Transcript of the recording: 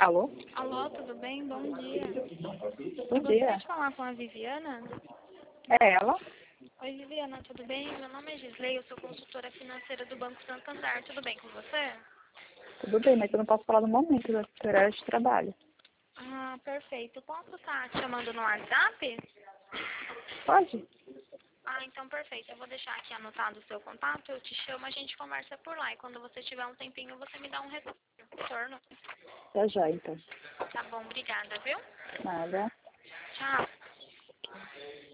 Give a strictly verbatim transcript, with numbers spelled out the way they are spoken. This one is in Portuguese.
Alô? Alô, tudo bem? Bom dia. Bom Eu gostaria dia. de falar com a Viviana. É ela? Oi, Viviana, tudo bem? Meu nome é Gisley, eu sou consultora financeira do Banco Santander. Tudo bem com você? Tudo bem, mas eu não posso falar no momento do horário de trabalho. Ah, perfeito. Posso estar te chamando no WhatsApp? Pode? Ah, então perfeito. Eu vou deixar aqui anotado o seu contato, eu te chamo, a gente conversa por lá. E quando você tiver um tempinho, você me dá um retorno. Já já, então. Tá bom, obrigada, viu? Nada. Tchau.